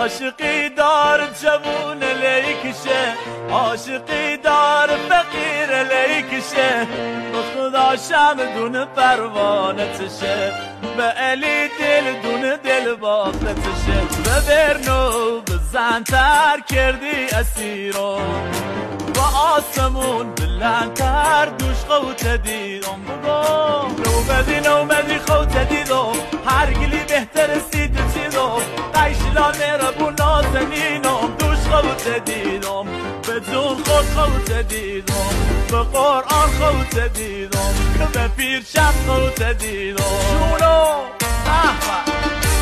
عاشقی دار جوون لیکشه عاشقی دار فقیر لیکشه به خدا شم دون پروانتشه به علی دل دون دل باختشه به برنو بزن تر کردی اسیرو با آسمون بلندتر دوش خوت دیدم بگو نومدی خوت دیدم هر گلی بهتر سید چیدم قیشلا میره بو نازنینم دوش خوت دیدم به جون خود خوت دیدم به قرآن خوت دیدم به پیر شب خوت دیدم جونو احمد